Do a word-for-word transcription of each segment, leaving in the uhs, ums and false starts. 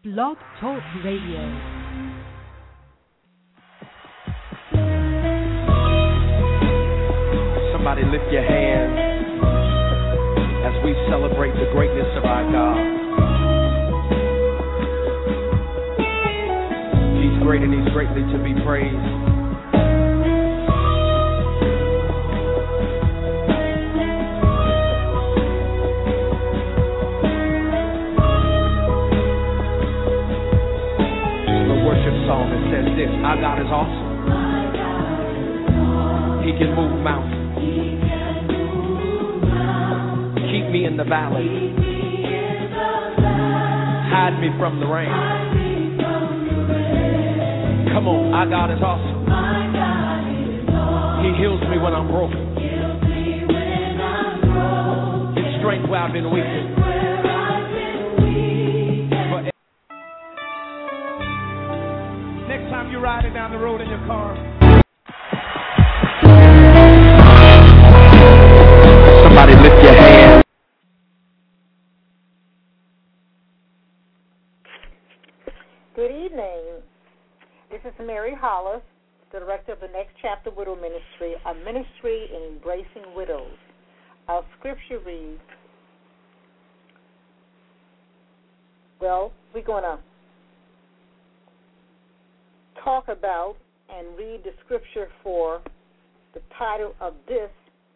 Blog Talk Radio. Somebody lift your hands as we celebrate the greatness of our God. He's great and He's greatly to be praised. Song that says this: our God is awesome. He can move mountains. Keep me in the valley. Hide me from the rain. Come on, our God is awesome. He heals me when I'm broken. His strength where I've been weakened. You're riding down the road in your car. Somebody lift your hand. Good evening. This is Mary Hollis, the director of the Next Chapter Widow Ministry, a ministry in embracing widows. Our scripture reads, well, we're going to talk about and read the scripture for the title of this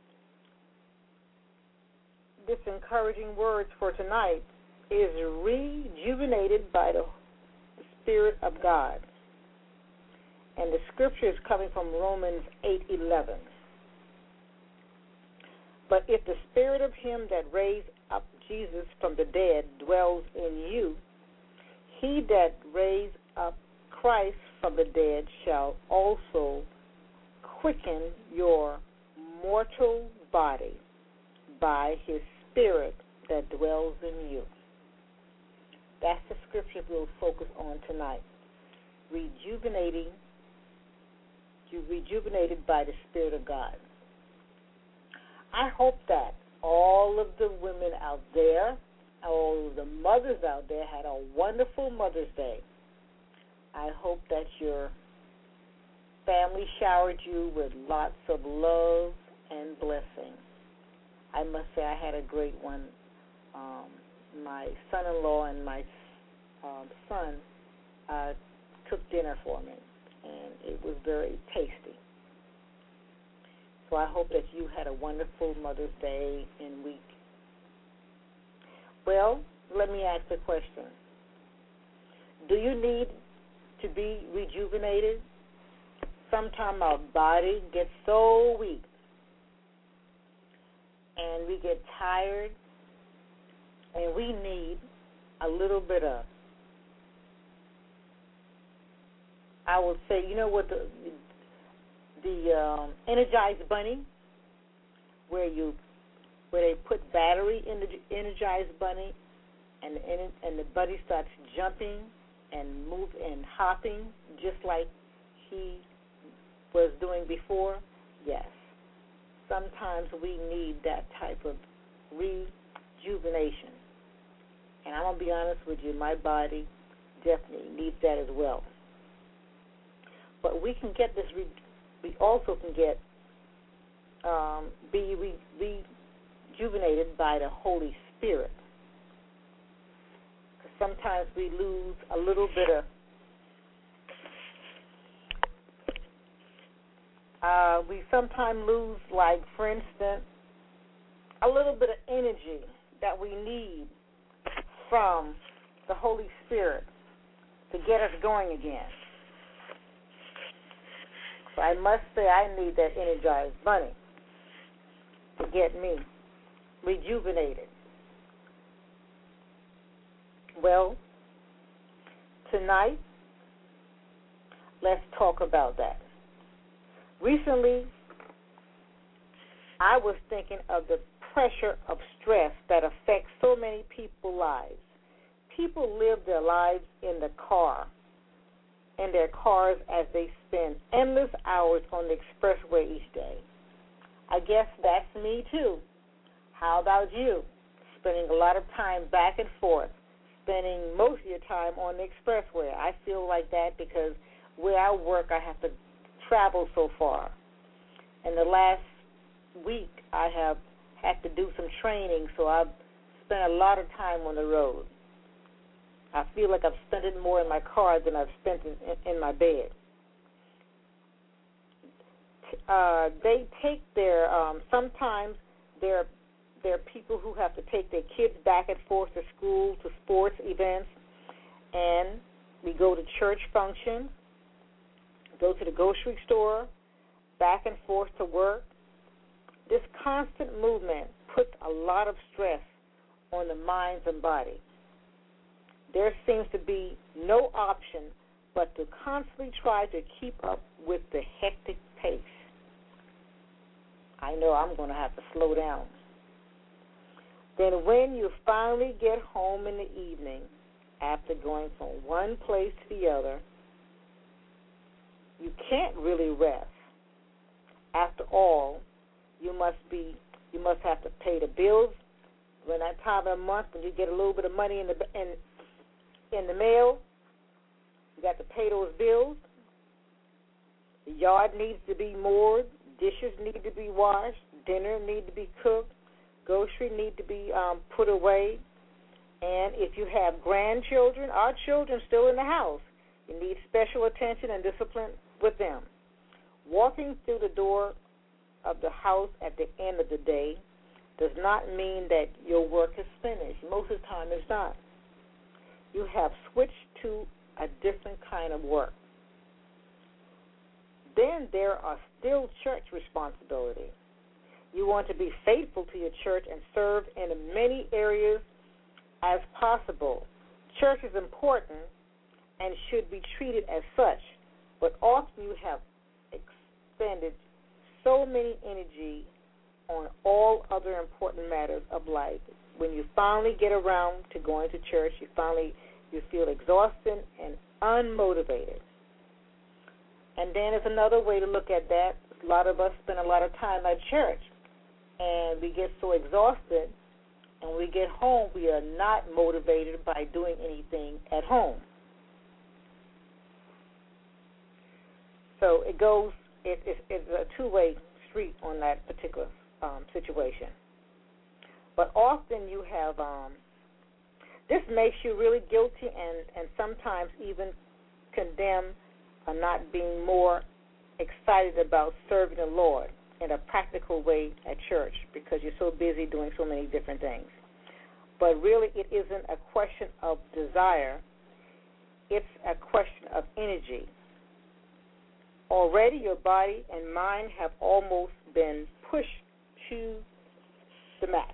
this encouraging words for tonight is rejuvenated by the Spirit of God. And the scripture is coming from Romans eight eleven. But if the spirit of him that raised up Jesus from the dead dwells in you, he that raised up Christ from the dead shall also quicken your mortal body by his Spirit that dwells in you. That's the scripture we'll focus on tonight. Rejuvenating, you rejuvenated by the Spirit of God. I hope that all of the women out there, all of the mothers out there had a wonderful Mother's Day. I hope that your family showered you with lots of love and blessing. I must say I had a great one. Um, my son-in-law and my um, son uh, cooked dinner for me, and it was very tasty. So I hope that you had a wonderful Mother's Day and week. Well, let me ask a question. Do you need to be rejuvenated? Sometimes our body gets so weak and we get tired and we need a little bit of, I would say, you know what, the the um, Energized Bunny, where you where they put battery in the Energized Bunny and the, and the bunny starts jumping and move and hopping just like he was doing before. Yes. Sometimes we need that type of rejuvenation. And I'm going to be honest with you, my body definitely needs that as well. But we can get this, re, we also can get, um, be re, rejuvenated by the Holy Spirit. Sometimes we lose a little bit of, uh, we sometimes lose, like, for instance, a little bit of energy that we need from the Holy Spirit to get us going again. So I must say I need that Energized Bunny to get me rejuvenated. Well, tonight, let's talk about that. Recently, I was thinking of the pressure of stress that affects so many people's lives. People live their lives in the car, in their cars as they spend endless hours on the expressway each day. I guess that's me too. How about you? Spending a lot of time back and forth, spending most of your time on the expressway. I feel like that because where I work, I have to travel so far. And the last week, I have had to do some training, so I've spent a lot of time on the road. I feel like I've spent it more in my car than I've spent in, in my bed. Uh, they take their, um, sometimes there, there are people who have to take their kids back and forth to school, to sports events, and we go to church functions, go to the grocery store, back and forth to work. This constant movement puts a lot of stress on the minds and body. There seems to be no option but to constantly try to keep up with the hectic pace. I know I'm going to have to slow down. Then when you finally get home in the evening, after going from one place to the other, you can't really rest. After all, you must be you must have to pay the bills. When that time of the month, when you get a little bit of money in the in in the mail, you got to pay those bills. The yard needs to be mowed, dishes need to be washed, dinner need to be cooked, groceries need to be um, put away. And if you have grandchildren, our children still in the house, you need special attention and discipline with them. Walking through the door of the house at the end of the day does not mean that your work is finished. Most of the time it's not. You have switched to a different kind of work. Then there are still church responsibilities. You want to be faithful to your church and serve in as many areas as possible. Church is important and should be treated as such, but often you have expended so many energy on all other important matters of life. When you finally get around to going to church, you finally you feel exhausted and unmotivated. And then there's another way to look at that. A lot of us spend a lot of time at church, and we get so exhausted, and we get home, we are not motivated by doing anything at home. So it goes, it, it, it's a two-way street on that particular um, situation. But often you have, um, this makes you really guilty and, and sometimes even condemn on not being more excited about serving the Lord in a practical way at church because you're so busy doing so many different things. But really it isn't a question of desire. It's a question of energy. Already your body and mind have almost been pushed to the max.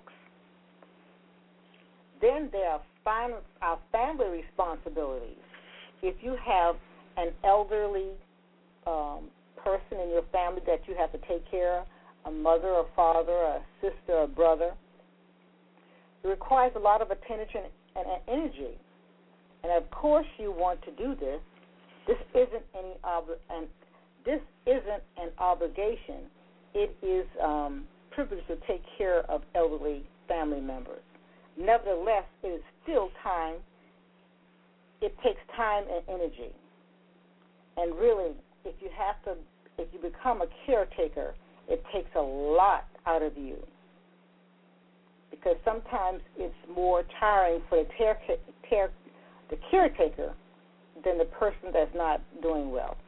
Then there are final, our family responsibilities. If you have an elderly um, person in your family that you have to take care of, a mother, a father, a sister, a brother, it requires a lot of attention and energy. And of course you want to do this. This isn't any ob- and this isn't an obligation. It is um, privilege to take care of elderly family members. Nevertheless, it is still time. It takes time and energy. And really, if you have to, if you become a caretaker, it takes a lot out of you. Because sometimes it's more tiring for the, care, care, the caretaker than the person that's not doing well.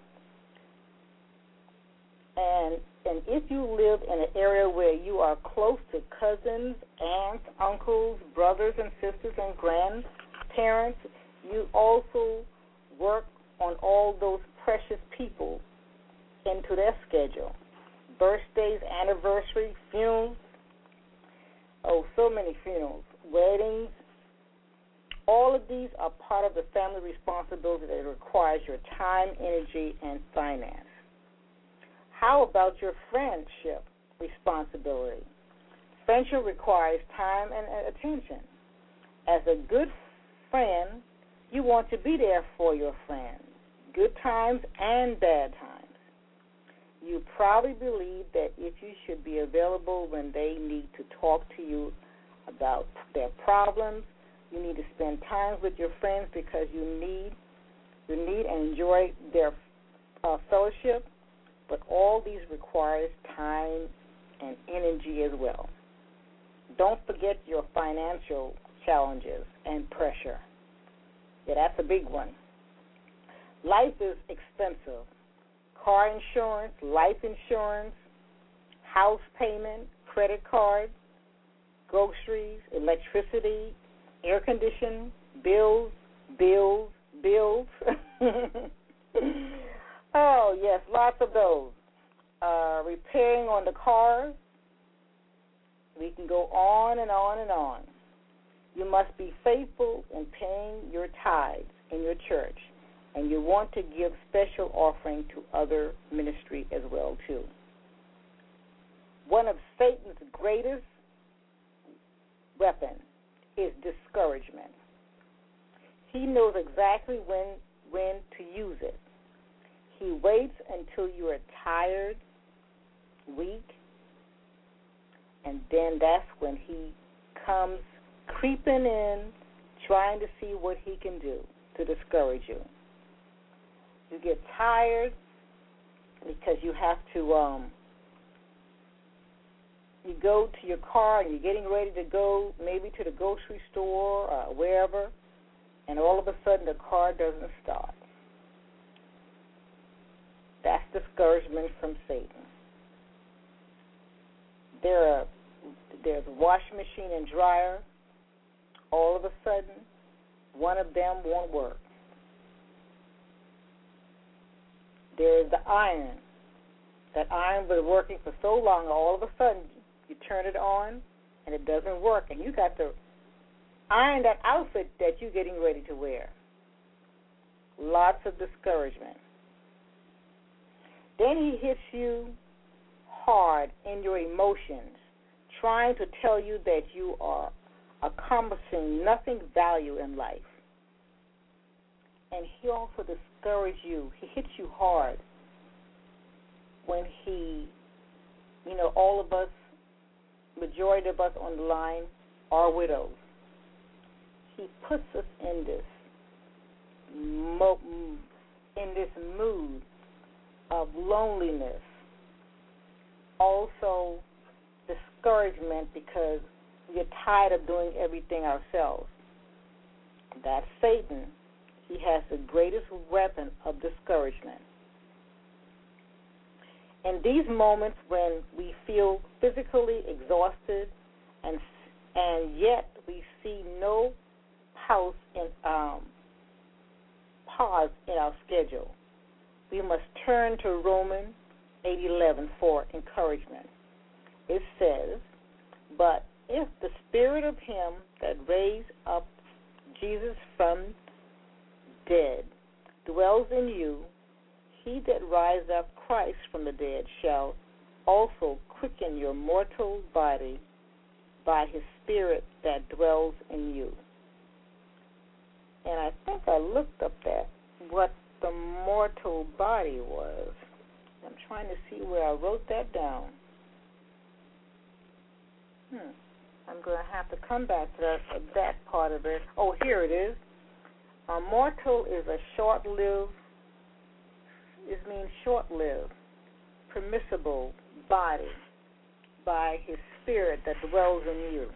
And and if you live in an area where you are close to cousins, aunts, uncles, brothers and sisters, and grandparents, you also work on all those precious people into their schedule. Birthdays, anniversaries, funerals, oh, so many funerals, weddings. All of these are part of the family responsibility that requires your time, energy, and finance. How about your friendship responsibility? Friendship requires time and attention. As a good friend, you want to be there for your friends, good times and bad times. You probably believe that if you should be available when they need to talk to you about their problems, You need to spend time with your friends because you need you need and enjoy their uh, fellowship. But all these requires time and energy as well. Don't forget your financial challenges and pressure. Yeah, that's a big one. Life is expensive. Car insurance, life insurance, house payment, credit card, groceries, electricity, air conditioning, bills, bills, bills. Oh, yes, lots of those. Uh, repairing on the car. We can go on and on and on. You must be faithful in paying your tithes in your church, and you want to give special offering to other ministry as well, too. One of Satan's greatest weapons is discouragement. He knows exactly when, when to use it. He waits until you are tired, weak, and then that's when he comes creeping in, trying to see what he can do to discourage you. You get tired because you have to, um, you go to your car and you're getting ready to go maybe to the grocery store or wherever, and all of a sudden the car doesn't start. That's discouragement from Satan. There are, there's a washing machine and dryer. All of a sudden, one of them won't work. There's the iron. That iron was working for so long, all of a sudden, you turn it on, and it doesn't work. And you got to iron that outfit that you're getting ready to wear. Lots of discouragement. Then he hits you hard in your emotions, trying to tell you that you are accomplishing nothing value in life. And he also discourages you. He hits you hard when he, you know, all of us, majority of us on the line are widows. He puts us in this mo- in this mood of loneliness, also discouragement because we're tired of doing everything ourselves. That's Satan. He has the greatest weapon of discouragement. In these moments when we feel physically exhausted and and yet we see no pause in um, pause in our schedule, we must turn to Romans eight eleven for encouragement. It says, "But if the spirit of him that raised up Jesus from dead dwells in you, he that raised up Christ from the dead shall also quicken your mortal body by his spirit that dwells in you." And I think I looked up that, what the mortal body was. I'm trying to see where I wrote that down. Hmm. I'm going to have to come back to that, uh, that part of it. Oh, here it is. A mortal is a short-lived, it means short-lived, permissible body by his spirit that dwells in you.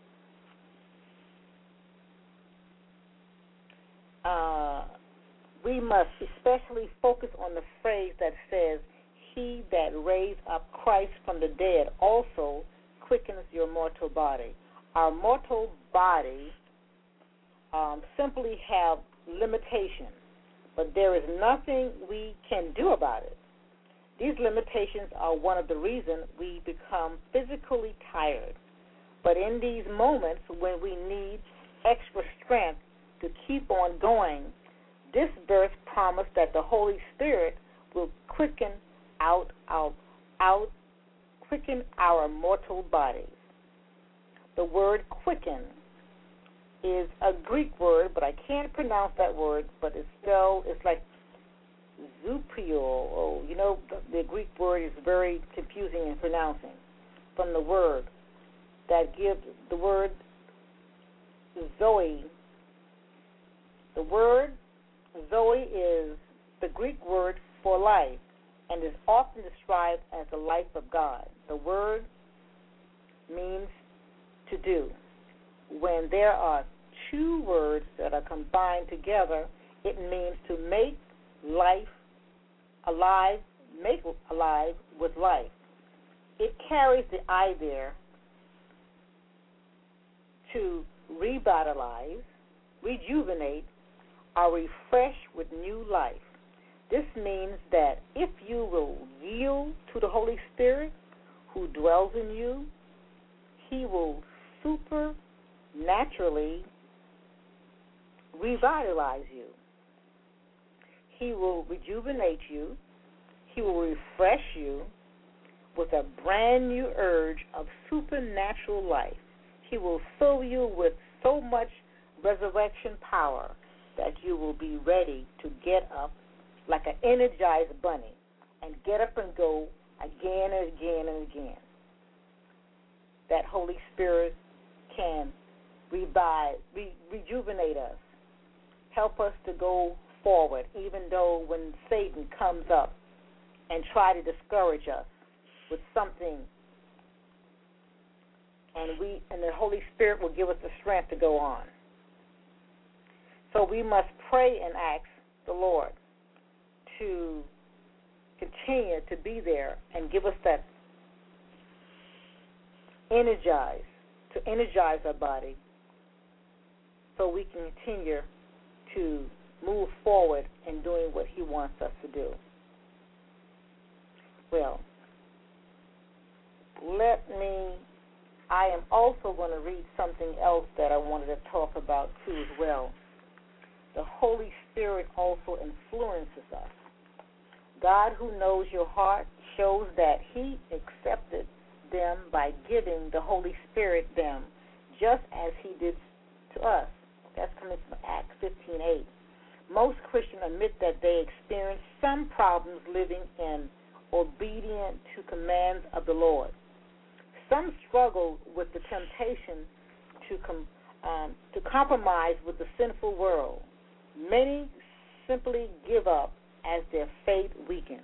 Uh, we must especially focus on the phrase that says, "He that raised up Christ from the dead also quickens your mortal body." Our mortal body um, simply have limitations, but there is nothing we can do about it. These limitations are one of the reasons we become physically tired. But in these moments when we need extra strength to keep on going, this verse promised that the Holy Spirit will quicken out, out, out, quicken our mortal bodies. The word quicken is a Greek word, but I can't pronounce that word, but it's spelled, it's like zupio. Oh, you know, the, the Greek word is very confusing in pronouncing. From the word that gives, the word Zoe. The word Zoe is the Greek word for life and is often described as the life of God. The word means to do. When there are two words that are combined together, it means to make life alive, make alive with life. It carries the I there to revitalize, rejuvenate, or refresh with new life. This means that if you will yield to the Holy Spirit who dwells in you, He will supernaturally revitalize you. He will rejuvenate you. He will refresh you with a brand new urge of supernatural life. He will fill you with so much resurrection power that you will be ready to get up like an energized bunny and get up and go again and again and again. That Holy Spirit can revive, re- rejuvenate us, help us to go forward, even though when Satan comes up and try to discourage us with something, and we and the Holy Spirit will give us the strength to go on. So we must pray and ask the Lord to continue to be there and give us that energize, to energize our body so we can continue to move forward in doing what He wants us to do. Well, let me, I am also going to read something else that I wanted to talk about too as well. The Holy Spirit also influences us. God, who knows your heart, shows that He accepted them by giving the Holy Spirit them, just as He did to us. That's coming from Acts fifteen eight. Most Christians admit that they experience some problems living in obedience to commands of the Lord. Some struggle with the temptation to com- um, to compromise with the sinful world. Many simply give up as their faith weakens.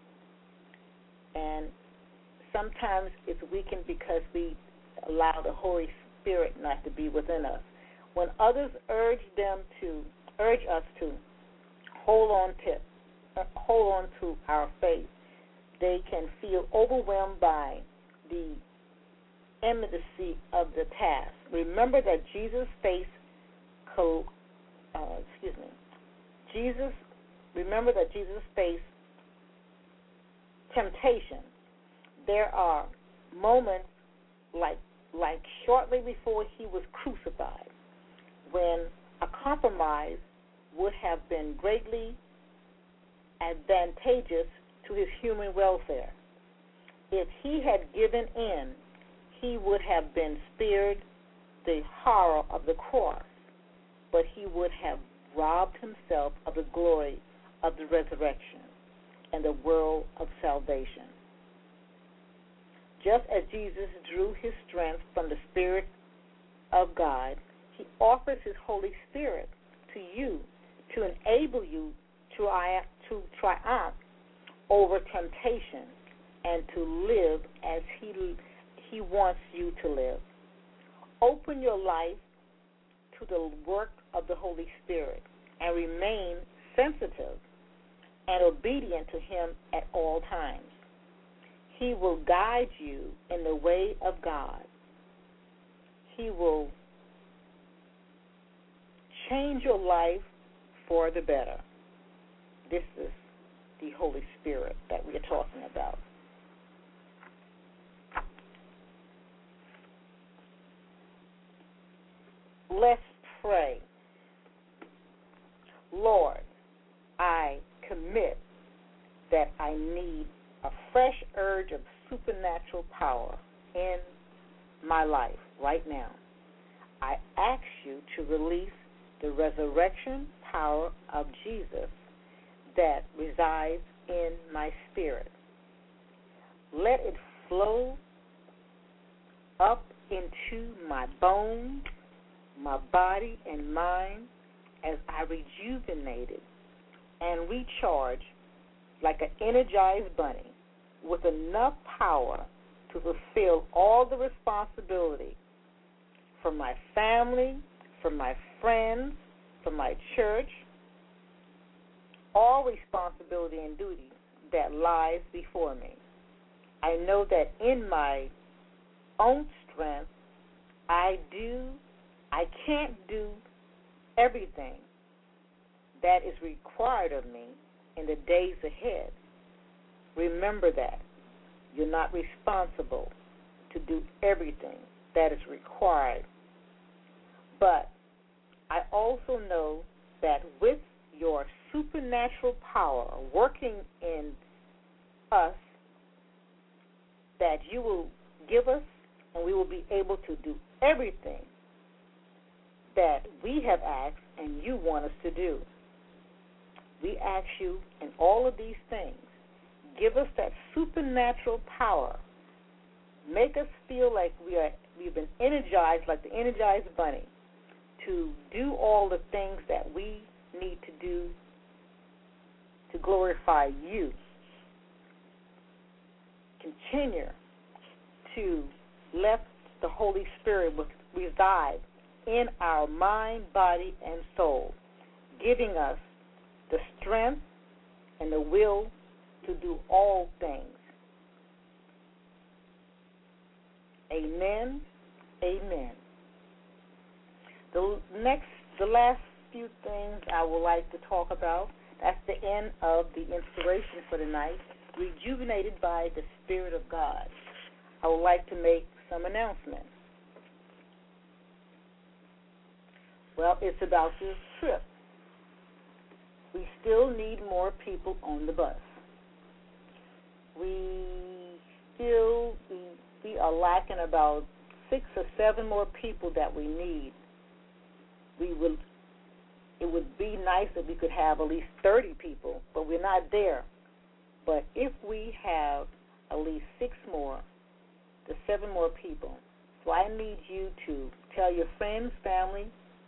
And sometimes it's weakened because we allow the Holy Spirit not to be within us. When others urge them to urge us to hold on to uh, hold on to our faith, they can feel overwhelmed by the immediacy of the task. Remember that Jesus faced co- uh, excuse me. Jesus remember that Jesus faced temptation. There are moments like like shortly before He was crucified when a compromise would have been greatly advantageous to His human welfare. If He had given in, He would have been spared the horror of the cross, but He would have robbed Himself of the glory of the resurrection and the world of salvation. Just as Jesus drew His strength from the Spirit of God, He offers His Holy Spirit to you to enable you to, to triumph over temptation and to live as He, he wants you to live. Open your life to the work of the Holy Spirit and remain sensitive and obedient to Him at all times. He will guide you in the way of God. He will change your life for the better. This is the Holy Spirit that we are talking about. Let's pray. Lord, I commit that I need a fresh urge of supernatural power in my life right now. I ask you to release the resurrection power of Jesus that resides in my spirit. Let it flow up into my bones, my body and mind as I rejuvenated and recharge like an energized bunny with enough power to fulfill all the responsibility from my family, from my friends, from my church, all responsibility and duty that lies before me. I know that in my own strength, I do, I can't do everything that is required of me in the days ahead. Remember that. You're not responsible to do everything that is required. But I also know that with your supernatural power working in us, that you will give us and we will be able to do everything that we have asked and you want us to do. We ask you in all of these things, give us that supernatural power. Make us feel like we are, we've been energized like the energized bunny to do all the things that we need to do to glorify you. Continue to let the Holy Spirit reside in our mind, body, and soul, giving us the strength and the will to do all things. Amen. Amen. The next, the last few things I would like to talk about, that's the end of the inspiration for tonight, rejuvenated by the Spirit of God. I would like to make some announcements. Well, it's about this trip. We still need more people on the bus. We still, we, we are lacking about six or seven more people that we need. We will, it would be nice if we could have at least thirty people, but we're not there. But if we have at least six more, the seven more people, so I need you to tell your friends, family,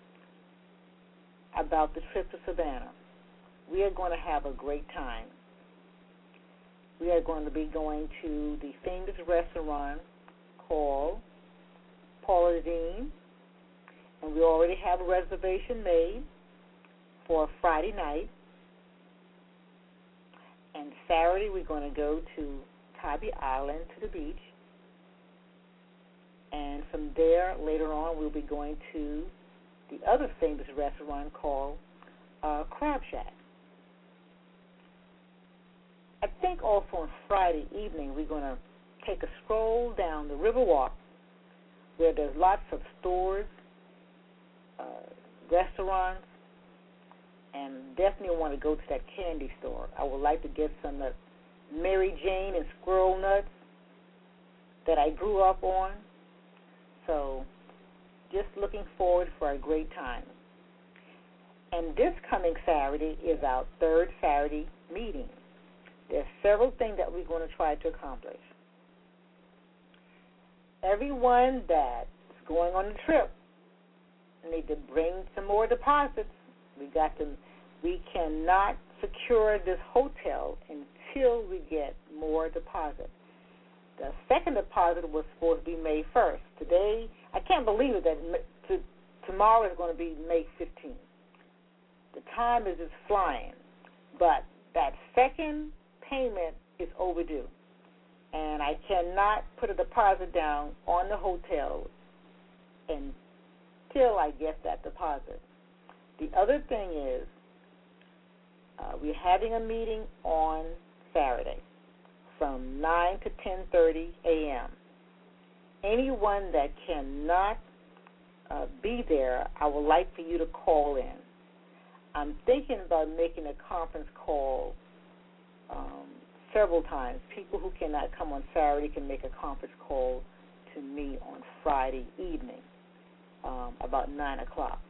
about the trip to Savannah. We are going to have a great time. We are going to be going to the famous restaurant called Paula Deen, and we already have a reservation made for Friday night. And Saturday we're going to go to Tybee Island to the beach. And from there, later on, we'll be going to the other famous restaurant called uh, Crab Shack. I think also on Friday evening we're going to take a stroll down the Riverwalk where there's lots of stores, uh, restaurants, and definitely want to go to that candy store. I would like to get some uh, Mary Jane and Squirrel Nuts that I grew up on. So just looking forward for a great time. And this coming Saturday is our third Saturday meeting. There's several things that we're going to try to accomplish. Everyone that's going on the trip need to bring some more deposits. We got to. We cannot secure this hotel until we get more deposits. The second deposit was supposed to be May first. Today, I can't believe it that to, tomorrow is going to be May fifteenth. The time is just flying, but that second payment is overdue, and I cannot put a deposit down on the hotel until I get that deposit. The other thing is uh, we're having a meeting on Saturday from nine to ten thirty a.m. Anyone that cannot uh, be there, I would like for you to call in. I'm thinking about making a conference call um, several times. People who cannot come on Saturday can make a conference call to me on Friday evening um, about nine o'clock.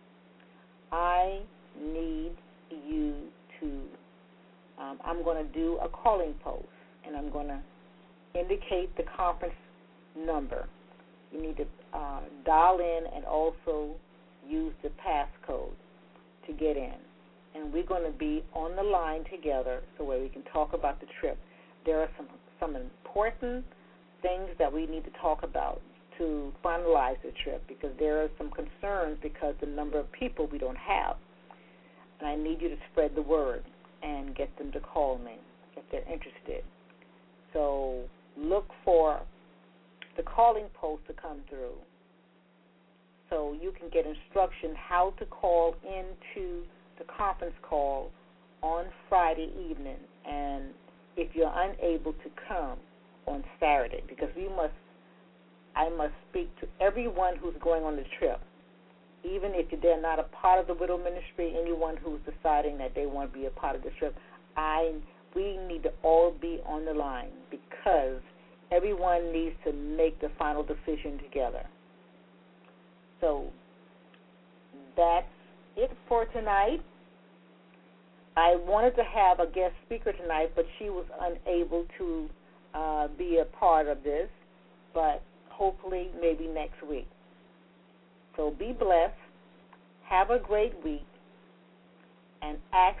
I need you to, um, I'm going to do a calling post, and I'm going to indicate the conference number. You need to uh, dial in and also use the passcode to get in. And we're going to be on the line together so where we can talk about the trip. There are some, some important things that we need to talk about to finalize the trip because there are some concerns because the number of people we don't have. And I need you to spread the word and get them to call me if they're interested. So look for the calling post to come through so you can get instruction how to call into the conference call on Friday evening, and if you're unable to come on Saturday, because we must, I must speak to everyone who's going on the trip, even if they're not a part of the Widow Ministry, anyone who's deciding that they want to be a part of the trip. I, we need to all be on the line because everyone needs to make the final decision together. So that's it for tonight. I wanted to have a guest speaker tonight, but she was unable to uh, be a part of this, but hopefully maybe next week. So be blessed, have a great week, and ask,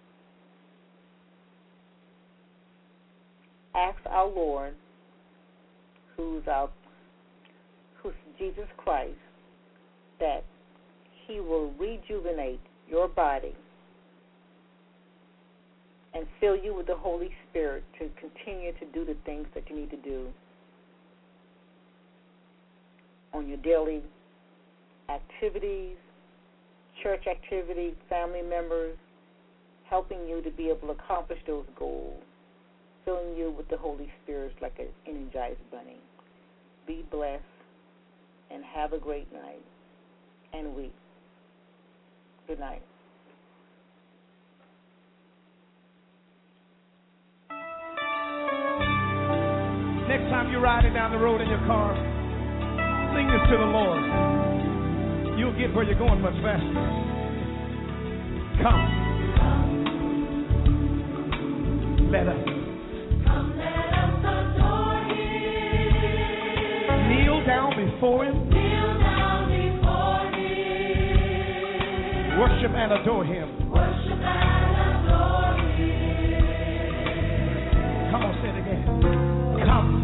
ask our Lord, who's our, who's Jesus Christ, that He will rejuvenate your body and fill you with the Holy Spirit to continue to do the things that you need to do on your daily activities, church activities, family members, helping you to be able to accomplish those goals, filling you with the Holy Spirit like an energized bunny. Be blessed and have a great night and week. Good night. Next time you're riding down the road in your car, sing this to the Lord. You'll get where you're going much faster. Come. Let us. Come, let us adore Him. Kneel down before Him. Kneel down before Him. Worship and adore Him. Worship and adore Him. Come on, say it again. Come.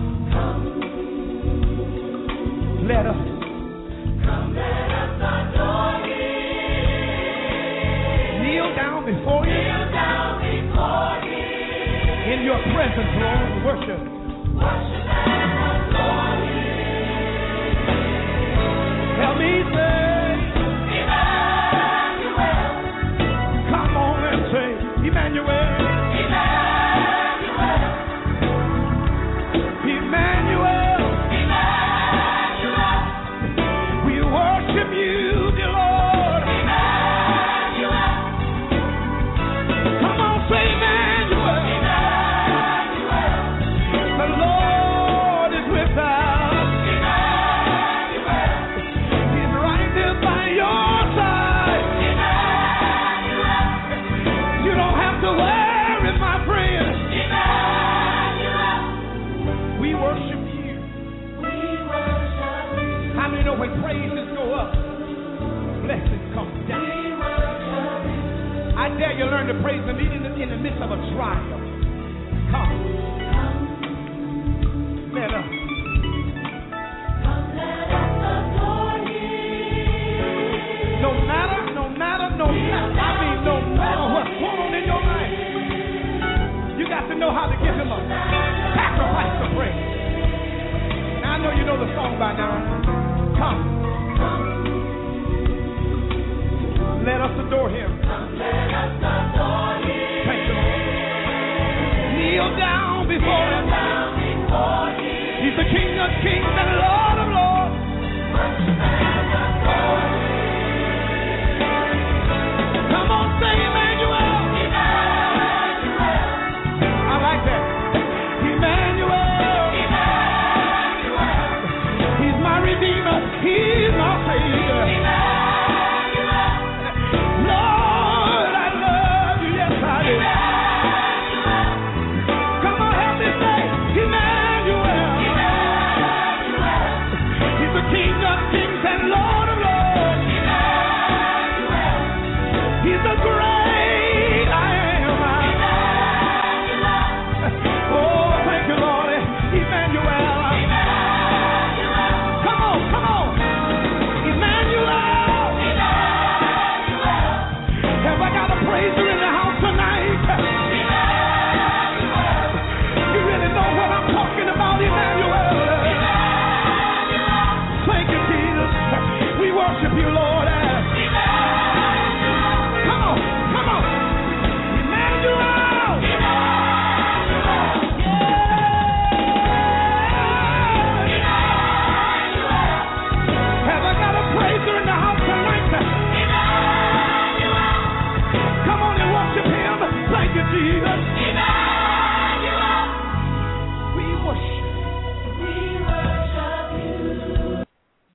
Let us. Come, let us adore Him. Kneel down before Him. Kneel down before Him. In your presence, Lord, worship. Worship and adore Him. Help me say, Emmanuel. come on and say, Emmanuel. Emmanuel. Emmanuel. Worship you, dear Lord. Emmanuel. Come on, say Emmanuel. Emmanuel. The Lord is with us. Emmanuel. He's right there by your side. Emmanuel. You don't have to worry, my friend. Emmanuel. We worship you. We worship you. How many know when praises go up, blessings come down? We worship you. I dare you learn to praise Him even in the, in the midst of a trial. Come. Let us. Come, let us adore Him. No matter, no matter, no matter, I mean no matter what's going on in your life, you got to know how to give Him a sacrifice of praise. Now I know you know the song by now. Come. Let us adore Him.